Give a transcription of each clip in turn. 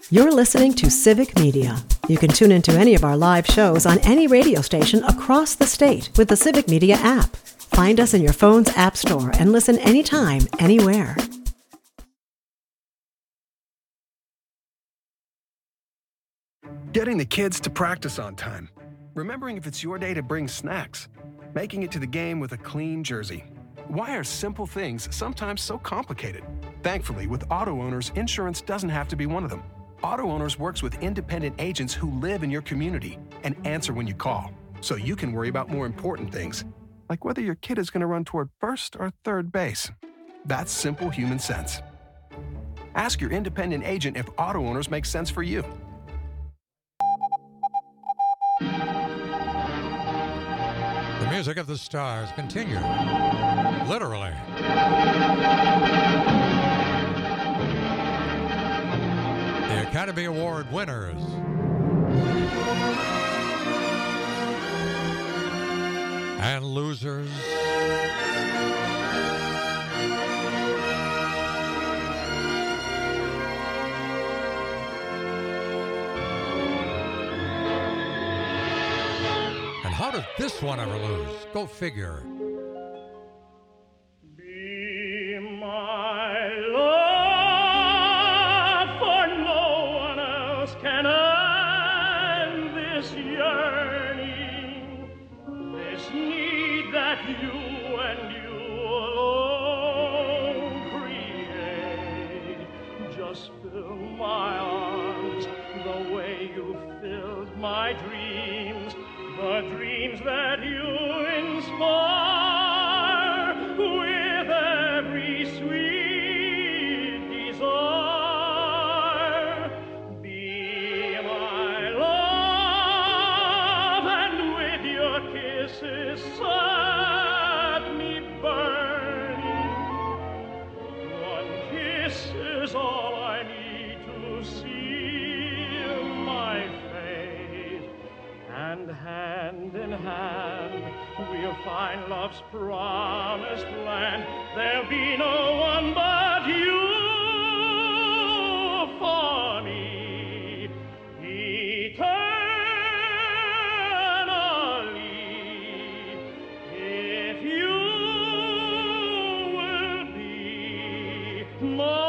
You're listening to Civic Media. You can tune into any of our live shows on any radio station across the state with the Civic Media app. Find us in your phone's app store and listen anytime, anywhere. Getting the kids to practice on time. Remembering if it's your day to bring snacks. Making it to the game with a clean jersey. Why are simple things sometimes so complicated? Thankfully, with Auto Owners, insurance doesn't have to be one of them. Auto Owners works with independent agents who live in your community and answer when you call, so you can worry about more important things, like whether your kid is going to run toward first or third base. That's simple human sense. Ask your independent agent if Auto Owners makes sense for you. The music of the stars continue. Literally. The Academy Award winners. And losers. And how did this one ever lose? Go figure. Be my love, for no one else can end this yearning, this need that you and you alone create. Just fill my arms the way you filled my dreams, the dreams that you inspire with every sweet desire. Be my love, and with your kisses set me burning. One kiss is all I need to seal my fate, and hand in hand we'll find love's promised land. There'll be no one but you for me eternally, if you will be my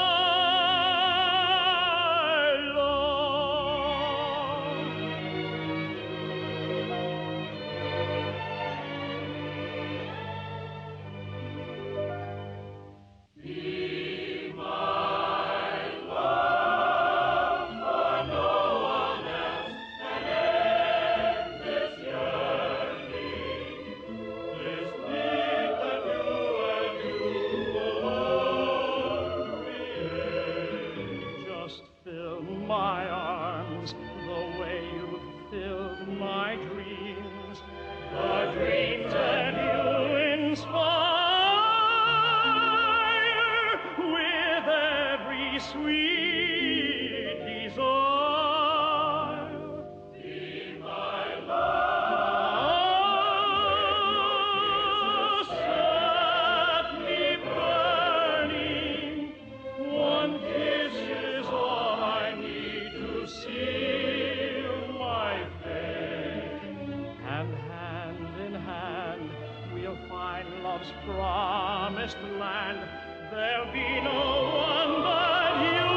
promised land. There'll be no one but you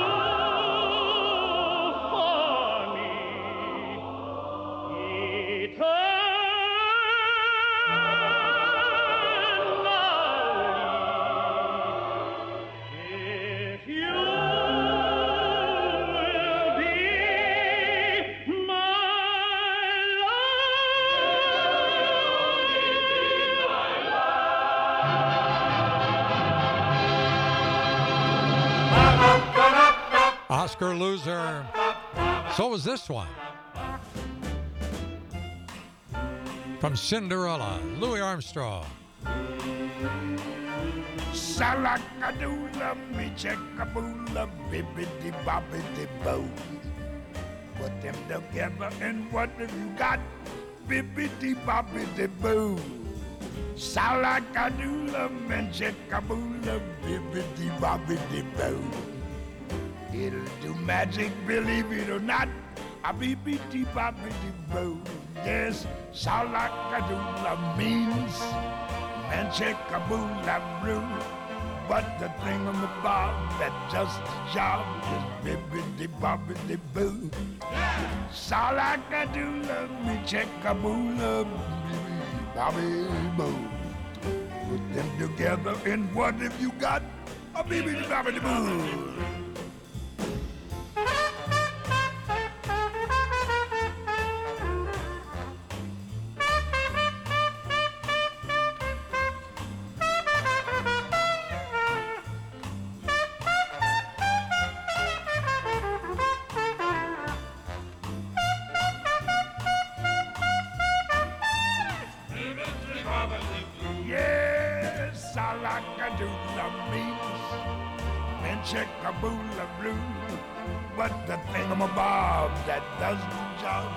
for me eternally, if you will be my Oscar loser. So was this one. From Cinderella, Louis Armstrong. Salagadoola, me checkaboola, bibbidi bobbidi boo. Put them together and what have you got? Bibbidi bobbidi boo. Salagadoola, me checkaboola, bibbidi bobbidi boo. It'll do magic, believe it or not. A beep-beep, boppity-boo. Yes, Salakadoola means Manchekaboola-broo. But the thingamabob that does the job is bibbidi-bobbidi-boo. Salakadoola, Manchekaboola, bibbidi-bobbidi-boo. Put them together and what have you got? A bibbidi-bobbidi-boo. Yes, Salakadoola means Manchekaboola-blue. But the thingamabob that does the job,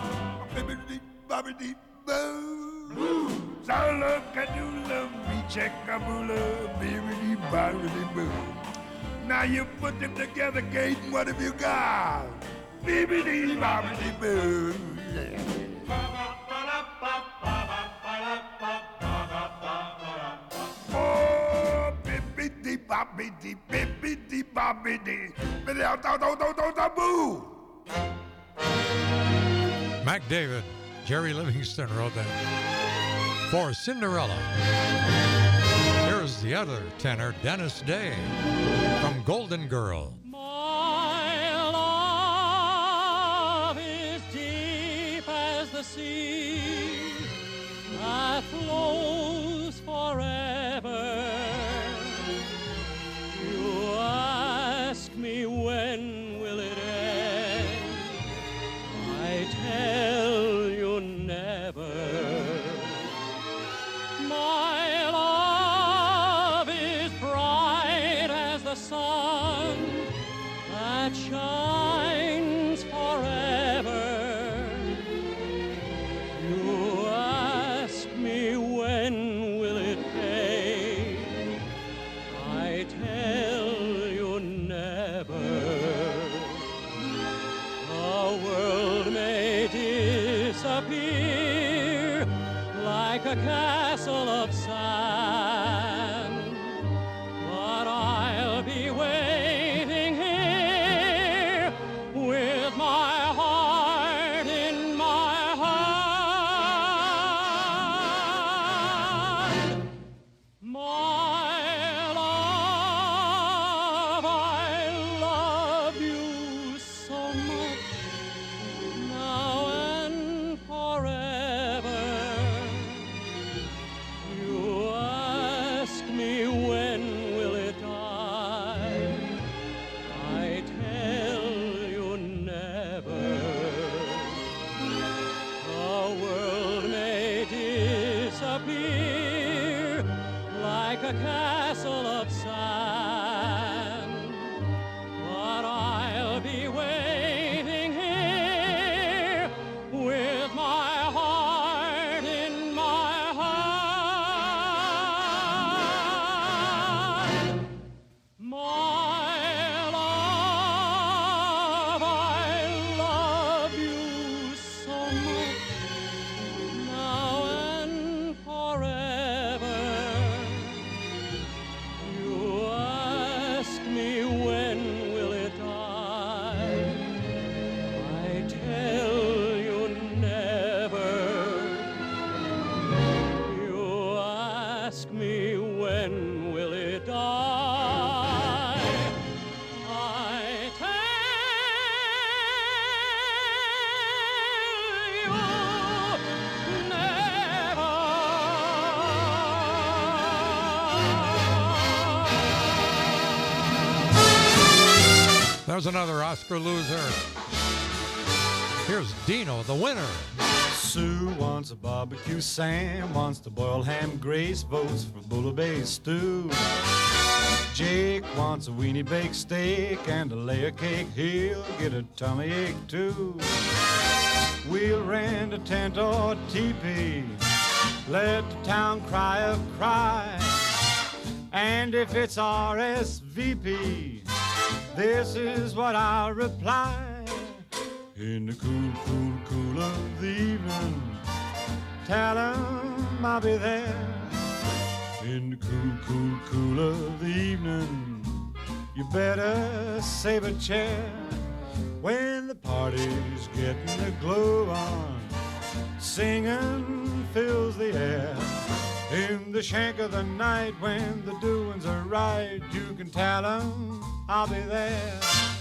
bibbidi-bobbidi-boo. Salakadoola, Manchekaboola, bibbidi-bobbidi-boo. Now you put them together, Kate, and what have you got? Bibbidi-bobbidi-boo. Yeah. Oh, bibbidi-bobbidi, bibbidi-bobbidi, bibbidi-bobbidi-boo. Mac David, Jerry Livingston wrote that. For Cinderella, here's the other tenor, Dennis Day, from Golden Girl. My love is deep as the sea that flows forever. You ask me when will it end? I tell you never. My love is bright as the sun that shines forever. You ask me when will it fade? I tell you never. The world may disappear like a castle of sand, but I'll be waiting here with my heart in my hand. My love, I love you so much now and forever. You ask me when will it die? I tell you never. The world may disappear like a castle of sand, but I'll be waiting here with my heart in my hand. My love, I love you so much now and forever. You ask me when will it die? I tell you never. You ask me when will it die? I tell you never. There's another Oscar loser. Here's Dino, the winner. Sue wants a barbecue, Sam wants the boiled ham, Grace votes for bouillabaisse stew. Jake wants a weenie baked steak and a layer cake, he'll get a tummy ache too. We'll rent a tent or teepee, let the town crier cry, and if it's RSVP, This is what I'll reply. In the cool, cool, cool of the evening, tell 'em I'll be there. In the cool, cool, cool of the evening, you better save a chair. When the party's getting the glow on, singing fills the air. In the shank of the night, when the doings are right, you can tell 'em I'll be there.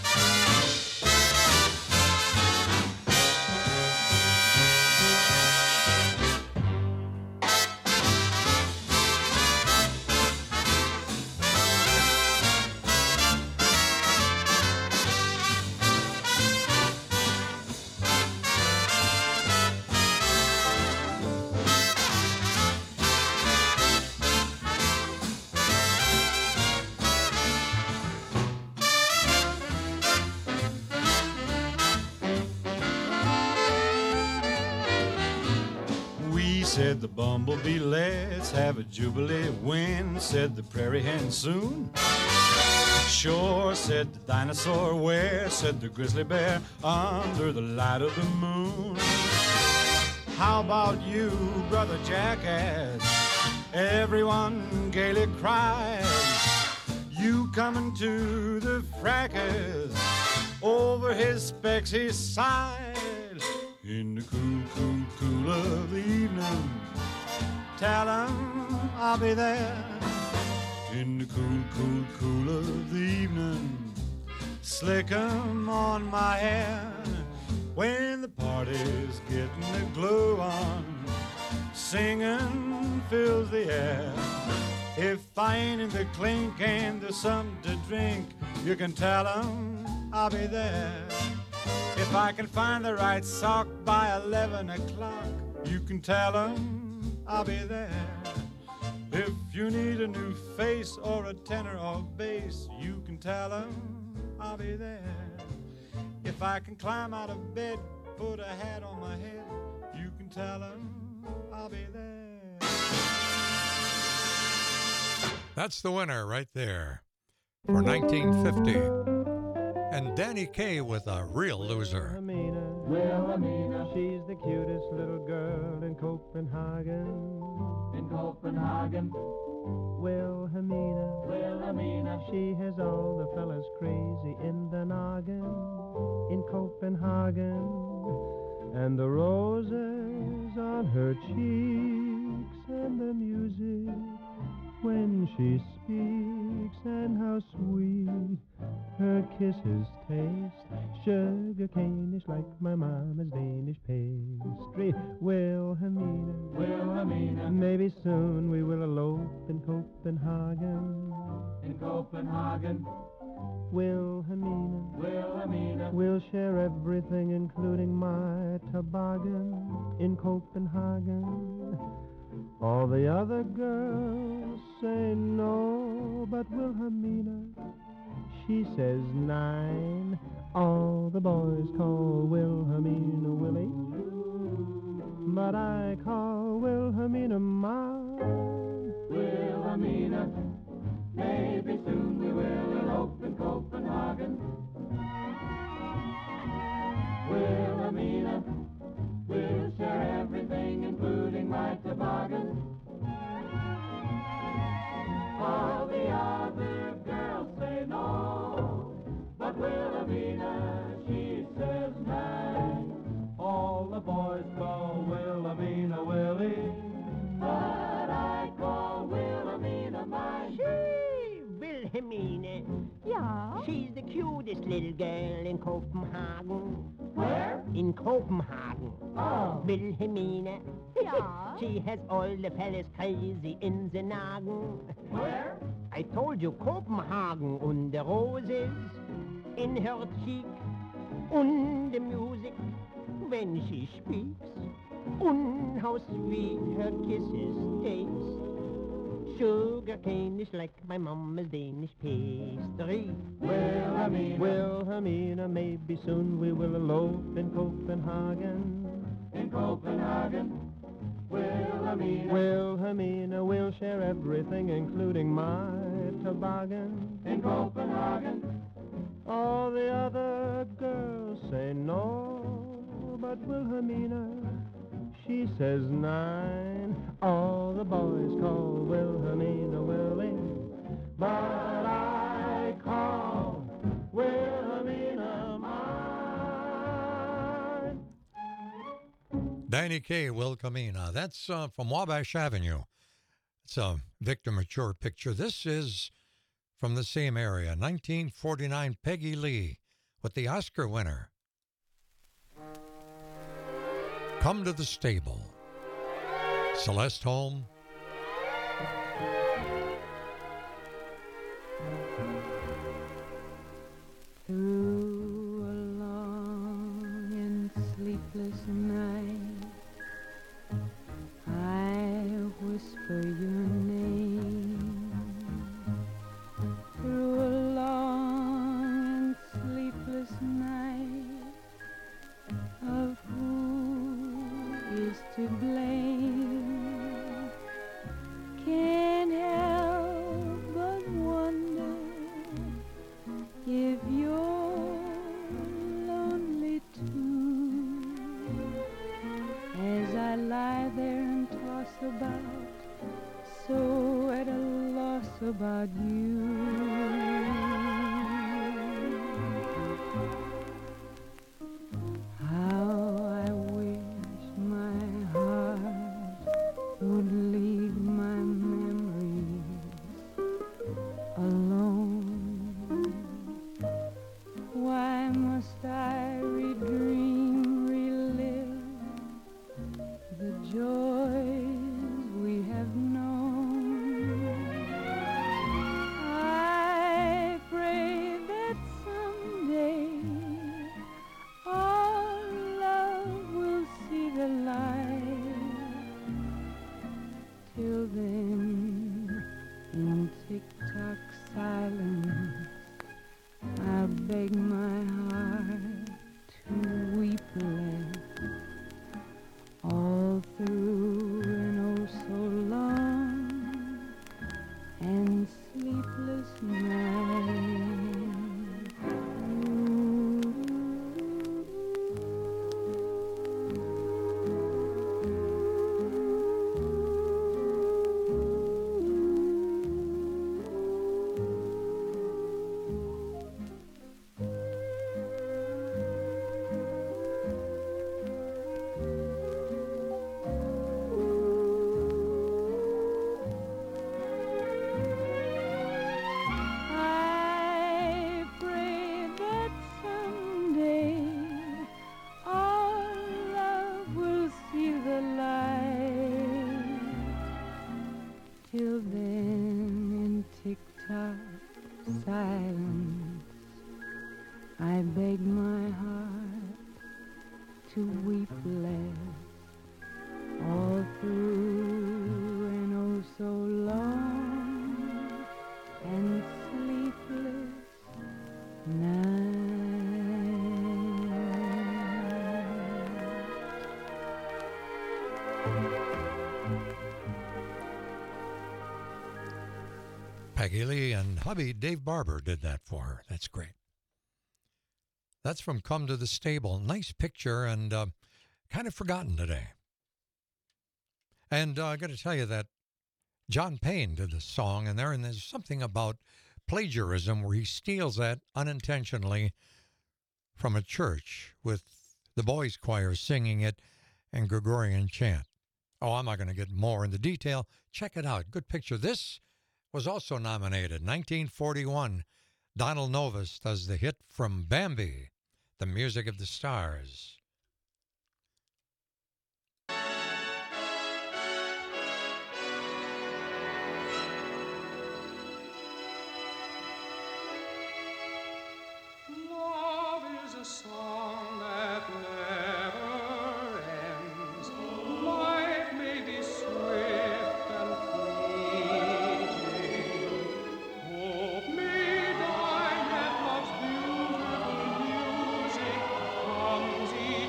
Said the bumblebee, let's have a jubilee. When? Said the prairie hen, soon. Sure, said the dinosaur. Where? Said the grizzly bear, under the light of the moon. How about you, brother jackass? Everyone gaily cries. You coming to the fracas? Over his specs he sighed. In the cool, cool, cool of the evening, tell 'em I'll be there. In the cool, cool, cool of the evening, slick 'em on my hair. When the party's getting the glow on, singing fills the air. If I ain't in the clink and there's something to drink, you can tell 'em I'll be there. If I can find the right sock by 11 o'clock, you can tell 'em I'll be there. If you need a new face or a tenor or bass, you can tell 'em I'll be there. If I can climb out of bed, put a hat on my head, you can tell 'em I'll be there. That's the winner right there for 1950. And Danny Kaye with A Real Loser. Wilhelmina, she's the cutest little girl in Copenhagen. In Copenhagen. Wilhelmina, she has all the fellas crazy in the noggin. In Copenhagen. And the roses on her cheeks and the music when she speaks, and how sweet her kisses taste. Sugar cane-ish like my mama's Danish pastry. Wilhelmina, maybe soon we will elope in Copenhagen. In Copenhagen. Wilhelmina, we'll share everything including my toboggan. In Copenhagen. All the other girls say no, but Wilhelmina, she says 9. All the boys call Wilhelmina Willie, but I call Wilhelmina mine. Wilhelmina, maybe soon we will elope in Copenhagen. Wilhelmina, we'll share everything, including my toboggan. All the other girls say no, but Wilhelmina, she says 9. All the boys call Wilhelmina Willie, but I call Wilhelmina mine. Gee, Wilhelmina. Yeah? She's the cutest little girl in Copenhagen. Where? In Copenhagen. Oh. Wilhelmina. Yeah? She has all the fellas crazy in the noggin. Where? I told you Copenhagen, and the roses in her cheek, and the music when she speaks, and how sweet her kisses taste. Sugar cane is like my mama's Danish pastry. Wilhelmina, maybe soon we will elope in Copenhagen. In Copenhagen. Wilhelmina, we'll share everything, including my toboggan. In Copenhagen. All the other girls say no, but Wilhelmina, she says 9. All the boys call Wilhelmina Willie, but I call Wilhelmina mine. Danny Kaye, Wilhelmina. That's from Wabash Avenue. It's a Victor Mature picture. This is from the same area, 1949, Peggy Lee with the Oscar winner. Come to the Stable. Celeste Holm. Through a long and sleepless night, I whisper your name. Through a long and sleepless night, of who is to blame, can't help but wonder if you're lonely too, as I lie there and toss about, so at a loss about you. How I wish my heart would leave my memories alone. Why must I redream, relive the joys we have known? I pray that someday our love will see the light. Till then, in tick-tock silence, I beg my heart to weep less, all through an oh so long and sleepless night. I pray that someday our love will see the light. Till then, in tick-tock silence, I beg my heart to weep less, all through an oh so long and sleepless night. Peggy Lee and hubby Dave Barber did that for her. That's great. That's from Come to the Stable. Nice picture and kind of forgotten today. And I got to tell you that John Payne did this song in there, and there's something about plagiarism where he steals that unintentionally from a church with the boys' choir singing it and Gregorian chant. Oh, I'm not going to get more into detail. Check it out. Good picture. This was also nominated. 1941, Donald Novus does the hit from Bambi, The Music of the Stars. Love is a song that never ends. Life may be swift and fleeting. Hope may die, yet love's beautiful music comes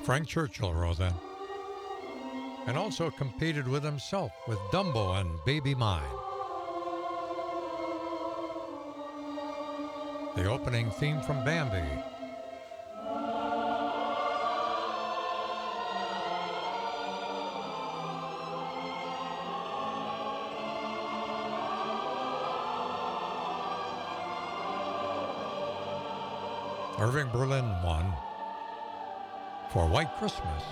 Frank Churchill wrote that. And also competed with himself with Dumbo and Baby Mine. The opening theme from Bambi. Irving Berlin won for White Christmas.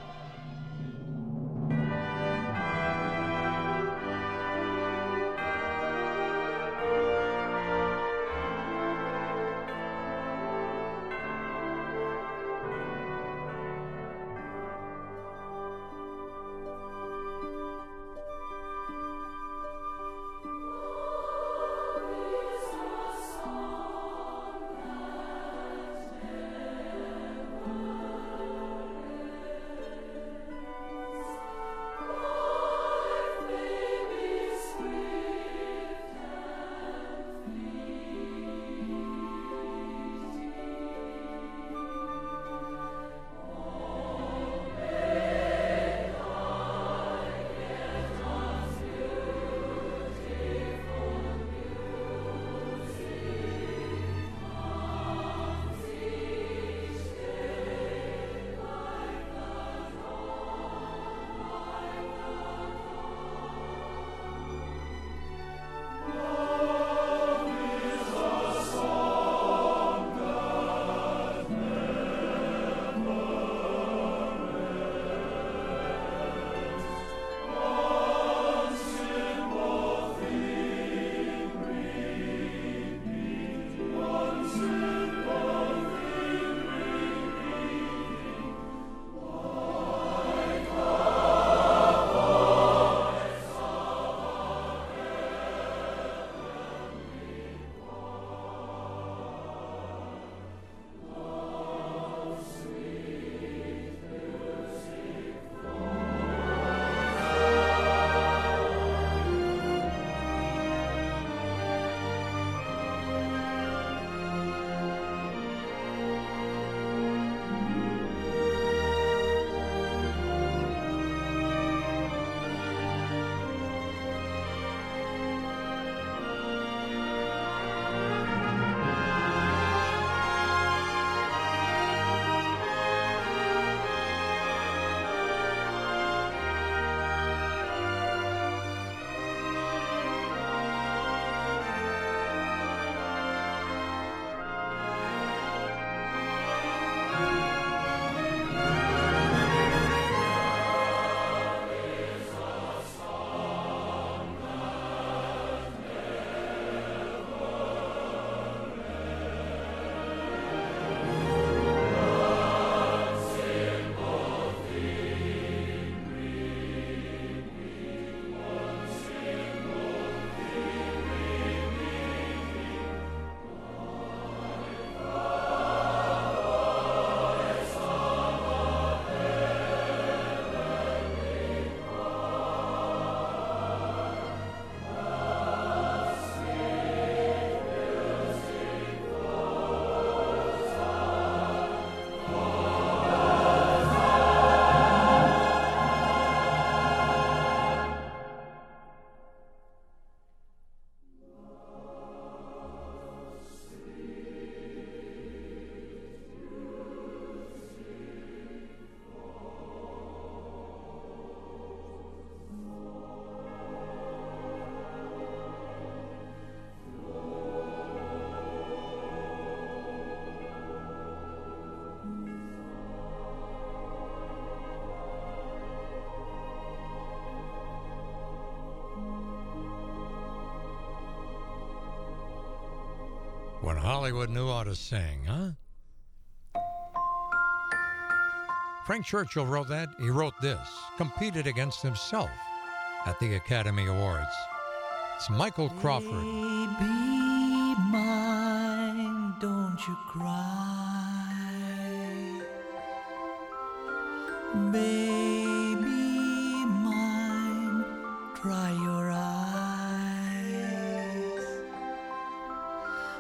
When Hollywood knew how to sing, huh? Frank Churchill wrote that. He wrote this, competed against himself at the Academy Awards. It's Michael Crawford. Baby mine, don't you cry. Baby mine, dry your eyes.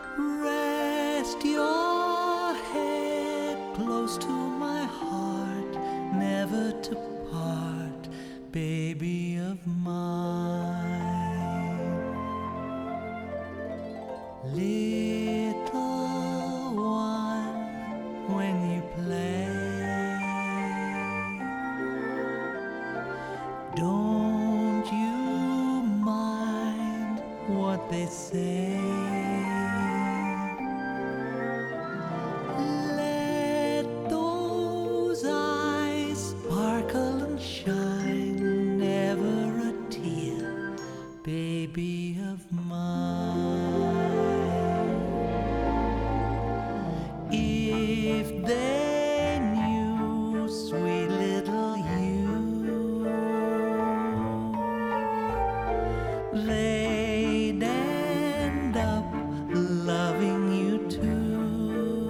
Rest your head close to my heart. Little one, when you play, don't you mind what they say? Let those eyes sparkle and shine, never a tear, baby of mine. If they knew, sweet little you, they'd end up loving you too.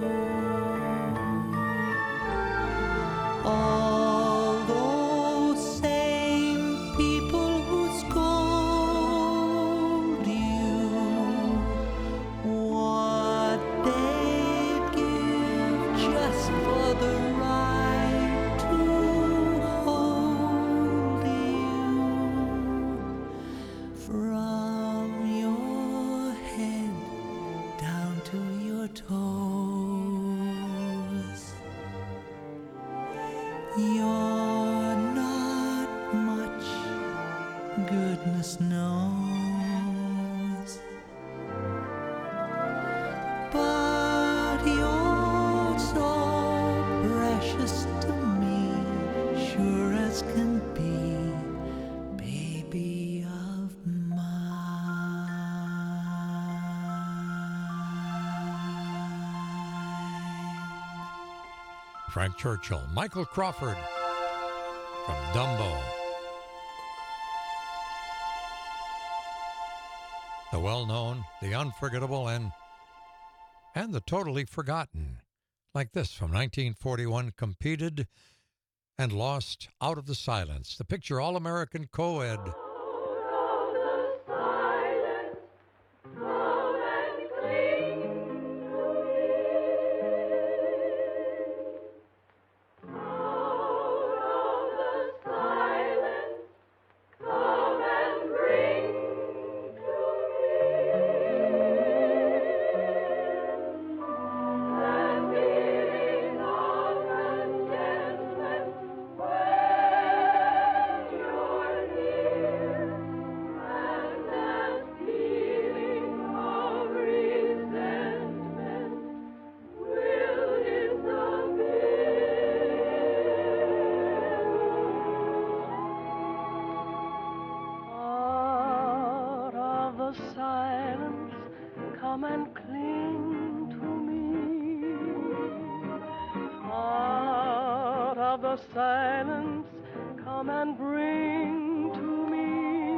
All those same people who scold you, what they'd give just for the right to hold you. From your head down to your toes, you're not much, goodness knows, but you're so precious to me, sure as can be, baby of mine. Frank Churchill, Michael Crawford from Dumbo. The well-known, the unforgettable, and the totally forgotten. Like this from 1941, competed and lost Out of the Silence. The picture All-American co-ed. Silence, come and bring to me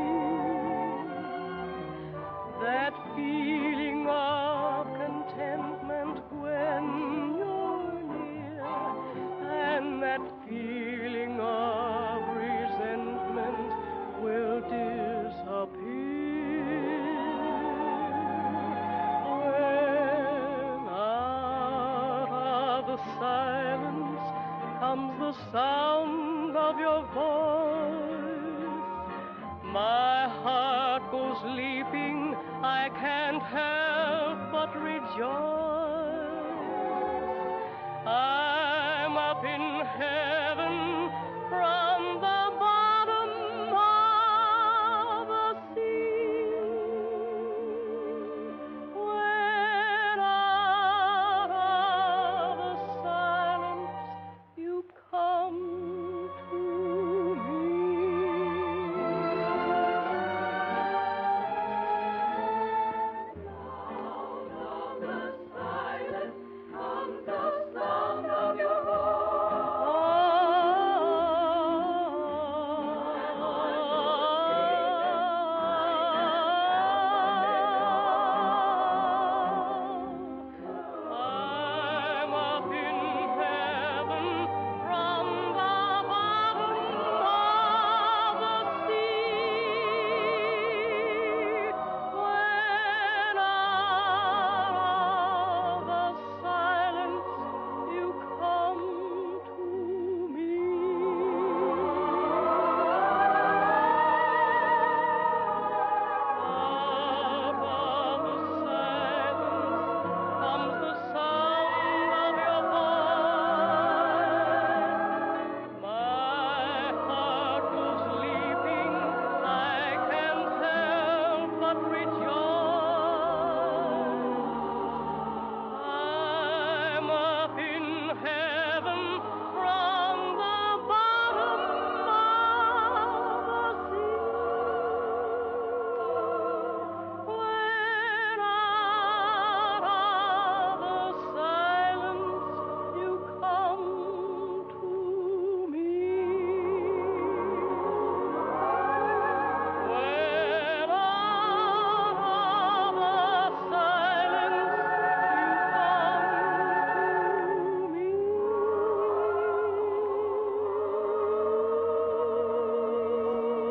that feeling of contentment when you're near, and that feeling of resentment will disappear when out of the silence comes the sound of your voice. My heart goes leaping, I can't help but rejoice. I'm up in heaven from the bottom of the sea. When out of the silence you come to me. Out of the silence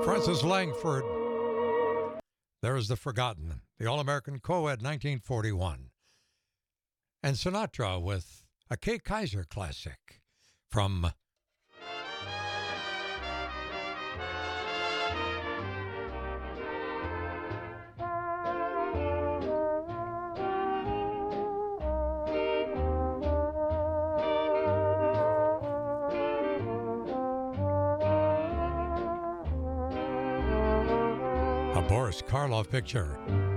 Francis Langford. There is The Forgotten, the All-American Co-Ed 1941. And Sinatra with a Kay Kaiser classic from a Boris Karloff picture.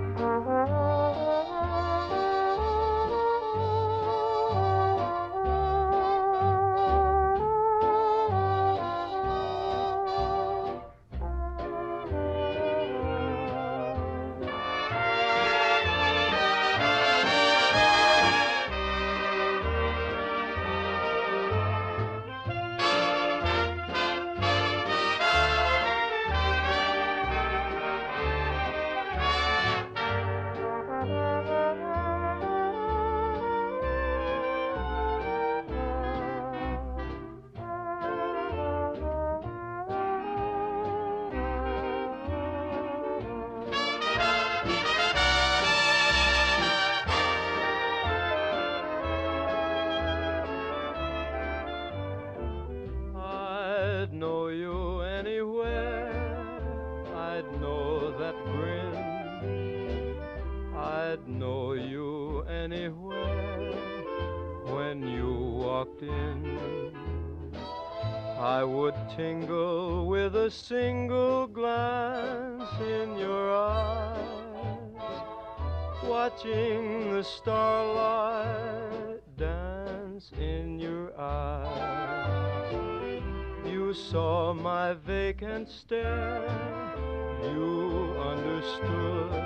I'd know you anywhere, I'd know that grin. I'd know you anywhere when you walked in. I would tingle with a single glance in your eyes, watching the starlight dance in your eyes. You saw my vacant stare, you understood.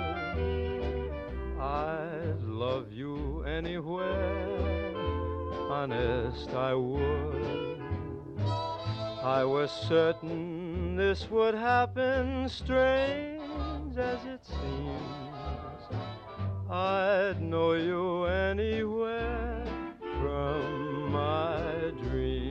I'd love you anywhere, honest I would. I was certain this would happen, strange as it seems. I'd know you anywhere from my dreams.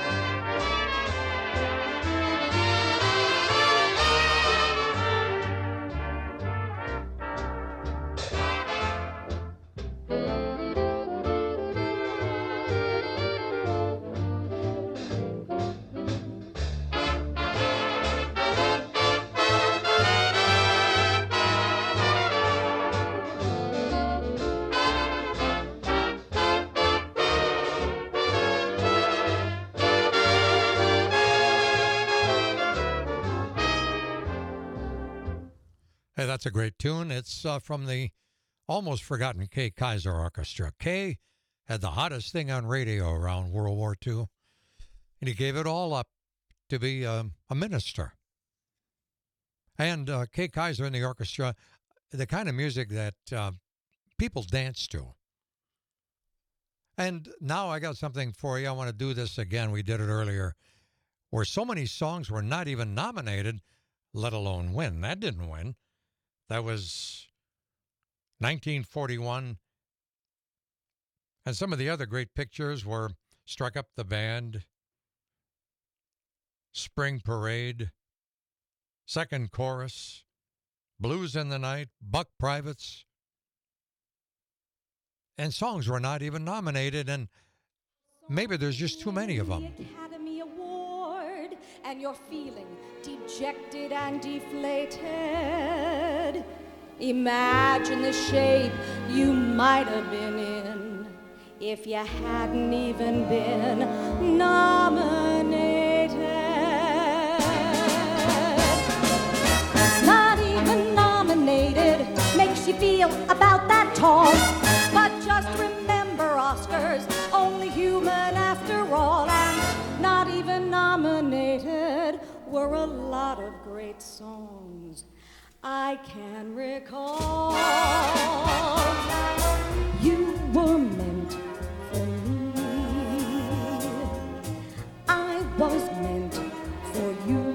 Hey, that's a great tune. It's from the almost forgotten Kay Kaiser Orchestra. Kay had the hottest thing on radio around World War II, and he gave it all up to be a minister. And Kay Kaiser and the orchestra, the kind of music that people dance to. And now I got something for you. I want to do this again. We did it earlier, where so many songs were not even nominated, let alone win. That didn't win. That was 1941. And some of the other great pictures were Struck Up the Band, Spring Parade, Second Chorus, Blues in the Night, Buck Privates. And songs were not even nominated, and maybe there's just too many of them. Academy Award, and you're feeling dejected and deflated. Imagine the shape you might have been in if you hadn't even been nominated. Not even nominated makes you feel about that tall. But just remember, Oscars, only human after all. And not even nominated were a lot of great songs I can recall. You were meant for me, I was meant for you.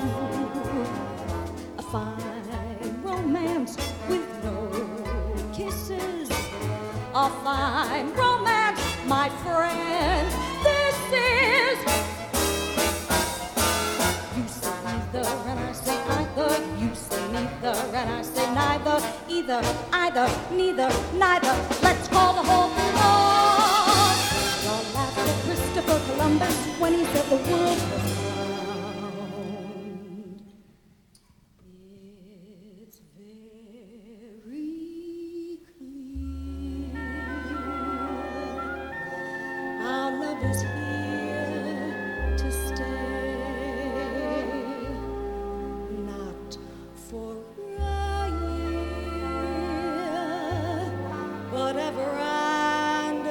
A fine romance with no kisses, a fine romance, my friend, this is. You say either and I say I either, either, neither, neither. Let's call the whole thing off. Y'all laughed at Christopher Columbus when he said the world was round. It's very clear our love is here to stay, not for a year, but ever and a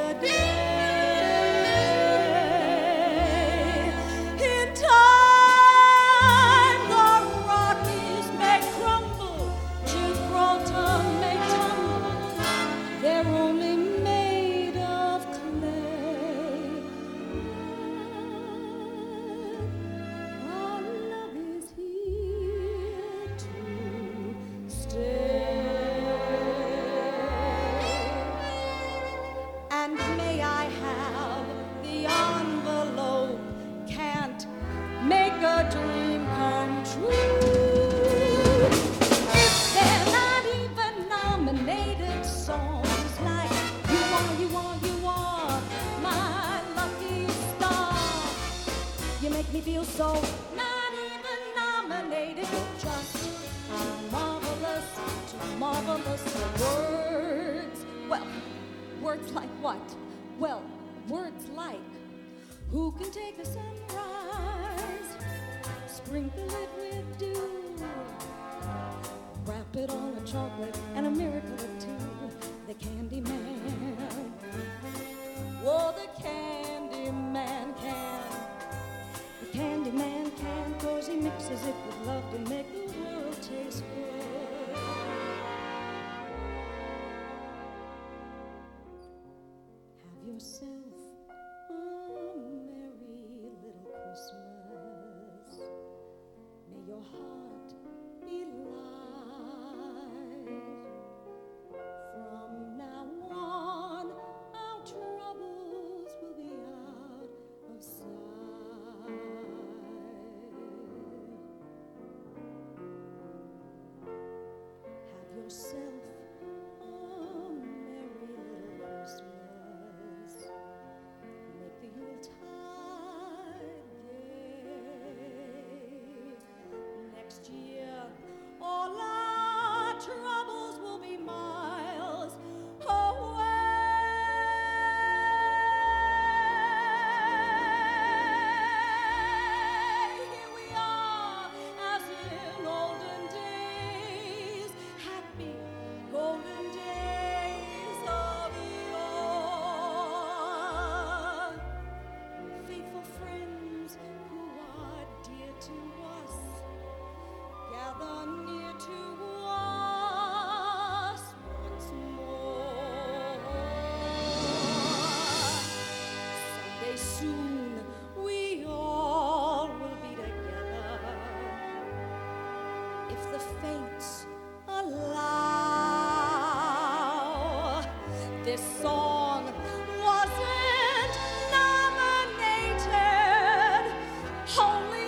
day. In time, the Rockies may crumble, Gibraltar may tumble. They're only made of clay. Our love is here to stay. And may I have the envelope? Can't make a dream come true. If they're not even nominated songs like You Are, You Are, You Are My Lucky Star, you make me feel so not even nominated, just too marvelous for words. Well, words like what? Well, words like who can take the sunrise, sprinkle it with dew, wrap it on a chocolate and a miracle or two. The Candy Man. Oh, the Candy Man can. The Candy Man can, 'cause he mixes it with love to make the world taste good. Have yourself a merry little Christmas. May your heart be light. From now on, our troubles will be out of sight. Have yourself a merry little Christmas. Make the Yuletide gay. Next year, all our troubles will be miles away. Here we are, as in olden days, happy golden days of yore. Faithful friends who are dear to us, gather near to us once more. Someday soon we all will be together, if the fates allow. This song wasn't nominated, only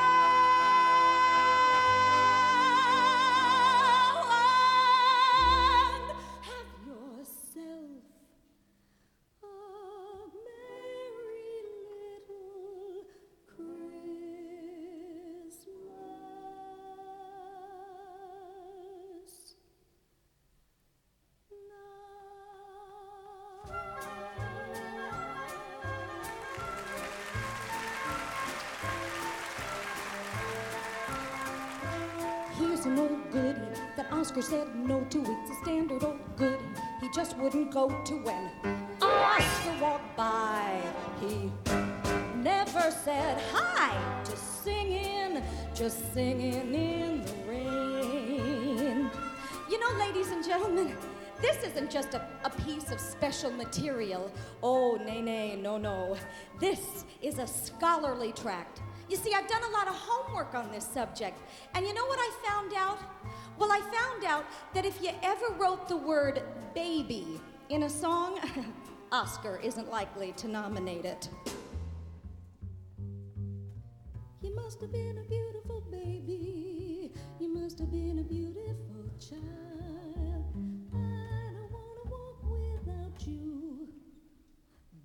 and have yourself a merry little Christmas. Here's an old goodie that Oscar said no to. It's a standard old goodie he just wouldn't go to when Oscar walked by. He never said hi, just singing in the rain. You know, ladies and gentlemen, this isn't just a piece of special material. Oh, nay, nay, no, no. This is a scholarly tract. You see, I've done a lot of homework on this subject. And you know what I found out? Well, I found out that if you ever wrote the word baby in a song, Oscar isn't likely to nominate it. You must have been a beautiful baby. You must have been a beautiful child.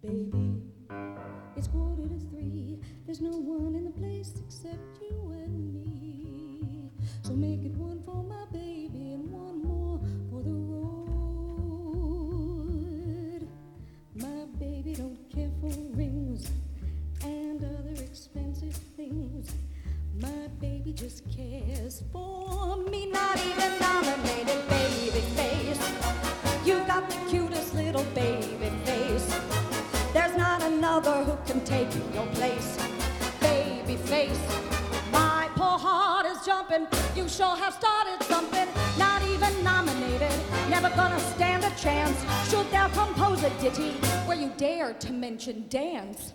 baby. It's 2:45. There's no one in the place except you and me. So make it one for my baby and one more for the road. My baby don't care for rings and other expensive things. My baby just cares for me, not even nominated baby face. You got the cutest little baby face. There's not another who can take your place. Baby face, my poor heart is jumping. You sure have started something. Not even nominated, never gonna stand a chance. Should thou compose a ditty where you dare to mention dance?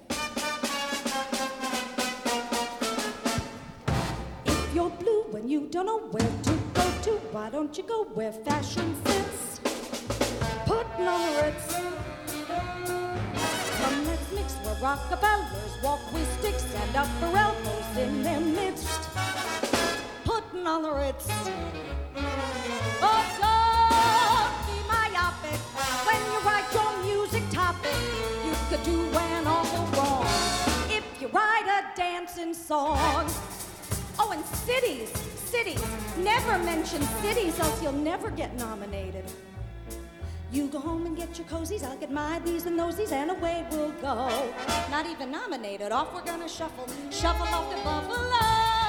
If you're blue and you don't know where to go to, why don't you go where fashion fits? Putting on the Ritz. Come, let's mix where Rockefellers walk with sticks and upper elbows in their midst. Putting on the Ritz. Oh, don't be myopic when you write your music topic. You could do an awful wrong if you write a dancing song. Oh, and cities, never mention cities, else you'll never get nominated. You go home and get your cozies, I'll get my these and thosies, and away we'll go. Not even nominated, off we're gonna shuffle off to Buffalo.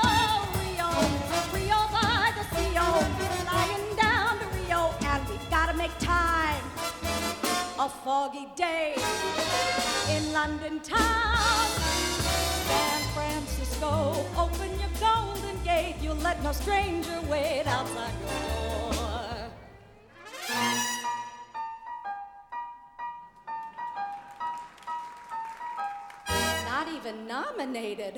Rio by the Rio, flying down to Rio, and we've gotta make time. A foggy day in London town. San Francisco, open your golden gate, you'll let no stranger wait outside your door. Not even nominated.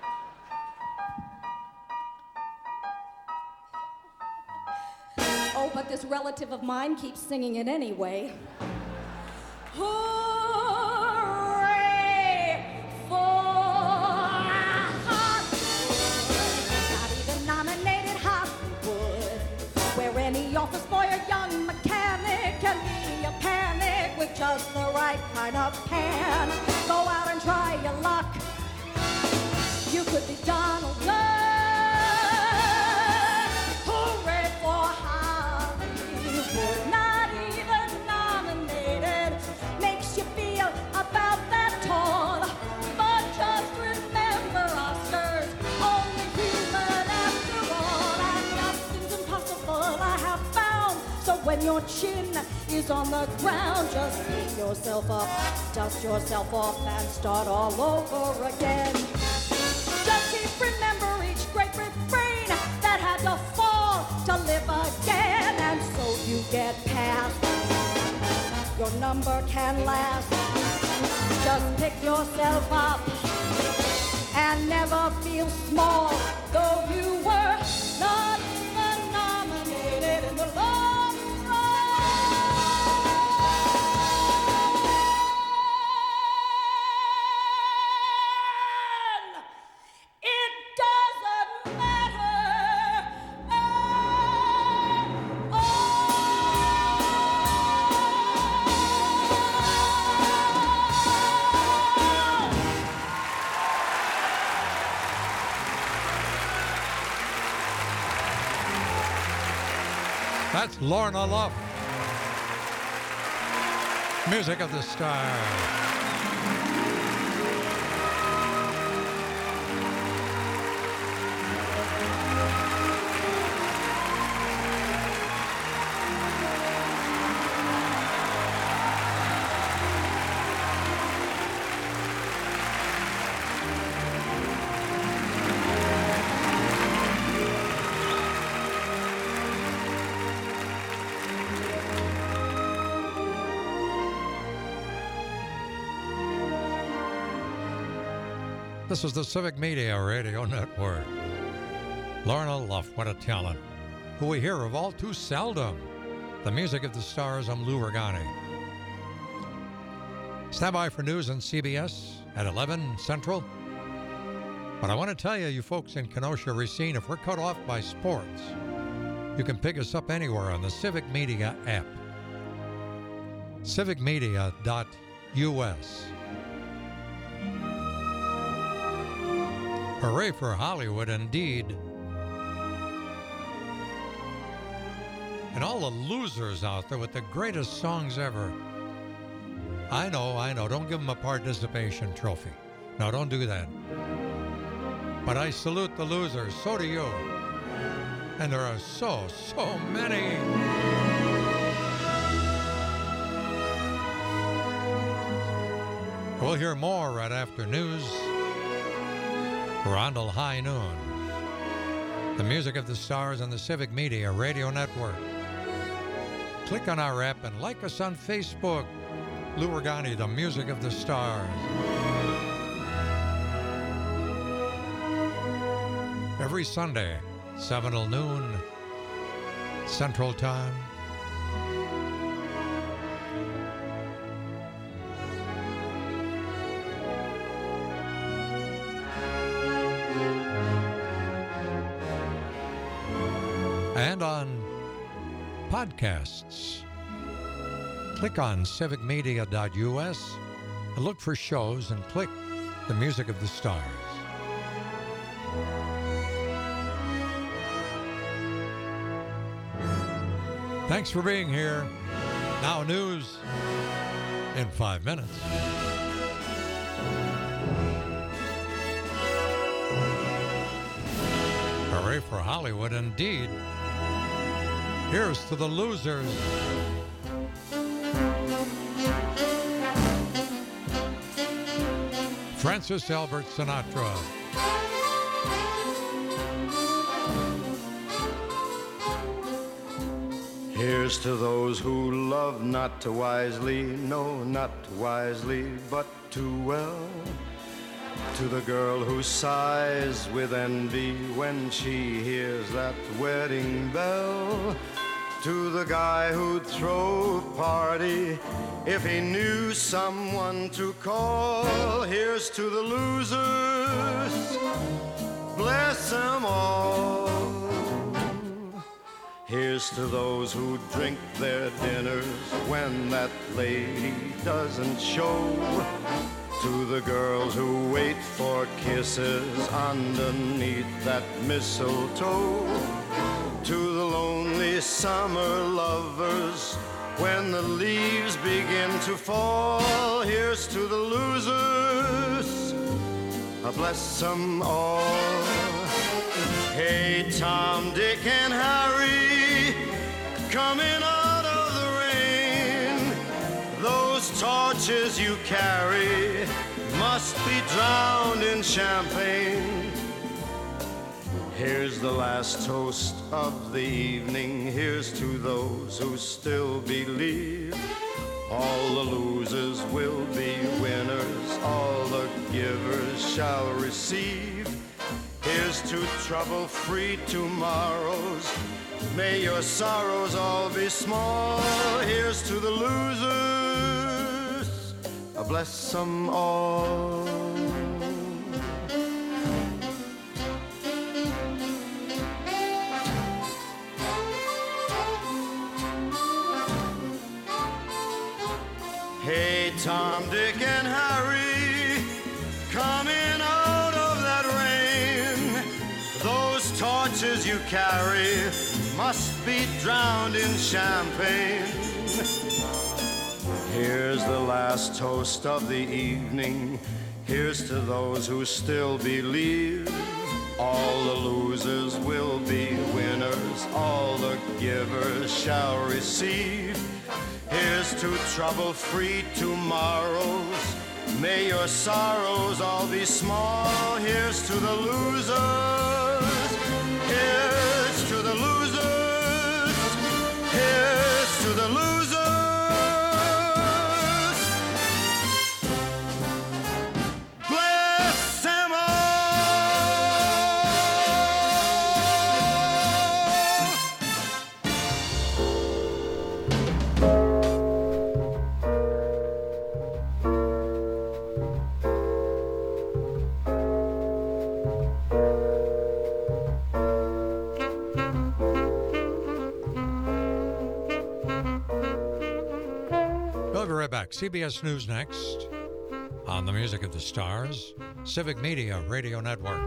Oh, but this relative of mine keeps singing it anyway. Hooray for Hollywood. Not even nominated Hollywood, where any office boy or young mechanic can be a panic with just the right kind of pan. Go out and try your luck. You could be Donald Duck. Hooray for Hollywood. Not even nominated. Makes you feel about that tall. But just remember, Oscars, only human after all. And nothing's impossible, I have found. So when your chin is on the ground, just pick yourself up, dust yourself off, and start all over again. Just keep remember each great refrain that had to fall to live again, and so you get past. Your number can last. Just pick yourself up and never feel small, though you were not even nominated in the long run. It doesn't matter at That's Lorna Luft. Music of the Stars. This is the Civic Media Radio Network. Lorna Luft, what a talent, who we hear of all too seldom. The Music of the Stars, I'm Lou Regani. Stand by for news on CBS at 11 Central. But I want to tell you, you folks in Kenosha, Racine, if we're cut off by sports, you can pick us up anywhere on the Civic Media app. civicmedia.com. Hooray for Hollywood, indeed. And all the losers out there with the greatest songs ever. I know. Don't give them a participation trophy. No, don't do that. But I salute the losers. So do you. And there are so many. We'll hear more right after news. Rondell High Noon. The music of the stars on the Civic Media Radio Network. Click on our app and like us on Facebook. Lou Regani, the music of the stars. Every Sunday, 7 till noon, Central Time. And on podcasts. Click on civicmedia.us and look for shows and click the music of the stars. Thanks for being here. Now news in 5 minutes. Hooray for Hollywood, indeed. Here's to the losers. Francis Albert Sinatra. Here's to those who love not too wisely, no, not too wisely, but too well. To the girl who sighs with envy when she hears that wedding bell. To the guy who'd throw a party if he knew someone to call. Here's to the losers, bless them all. Here's to those who drink their dinners when that lady doesn't show. To the girls who wait for kisses underneath that mistletoe. To the lonely summer lovers when the leaves begin to fall. Here's to the losers, bless them all. Hey, Tom, Dick, and Harry, coming out of the rain, those torches you carry must be drowned in champagne. Here's the last toast of the evening. Here's to those who still believe. All the losers will be winners. All the givers shall receive. Here's to trouble-free tomorrows. May your sorrows all be small. Here's to the losers. Bless them all. Hey, Tom, Dick, and Harry, coming out of that rain, those torches you carry must be drowned in champagne. Here's the last toast of the evening. Here's to those who still believe. All the losers will be winners. All the givers shall receive. Here's to trouble-free tomorrows. May your sorrows all be small. Here's to the losers. Here's to the losers. Here's to the losers. Bless them all. be right back. CBS News next on the Music of the Stars, Civic Media Radio Network.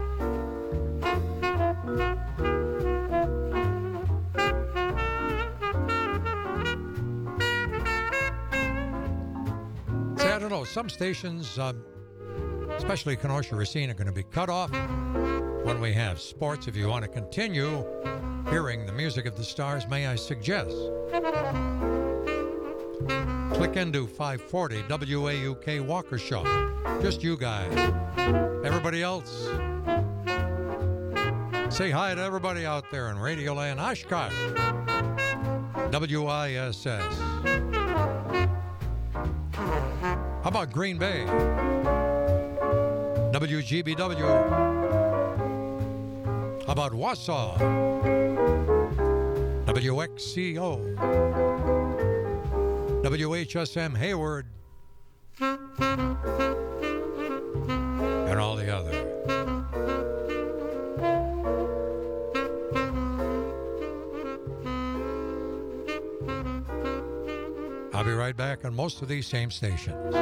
See, I don't know, some stations, especially Kenosha Racine, are going to be cut off when we have sports. If you want to continue hearing the Music of the Stars, may I suggest click into 540 WAUK Waukesha. Just you guys. Everybody else, say hi to everybody out there in Radio Land, Oshkosh, WISS. How about Green Bay? WGBW. How about Wausau? WXCO. WHSM Hayward. And all the other. I'll be right back on most of these same stations.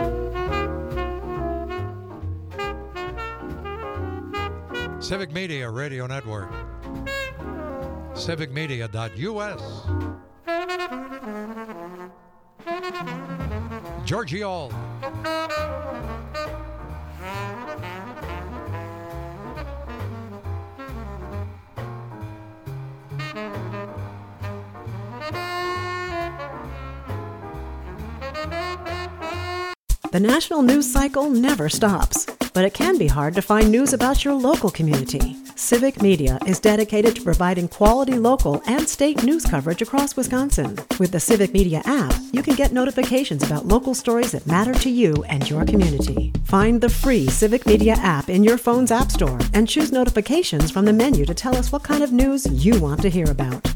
Civic Media Radio Network. civicmedia.us. Georgie All. The national news cycle never stops, but it can be hard to find news about your local community. Civic Media is dedicated to providing quality local and state news coverage across Wisconsin. With the Civic Media app, you can get notifications about local stories that matter to you and your community. Find the free Civic Media app in your phone's app store and choose notifications from the menu to tell us what kind of news you want to hear about.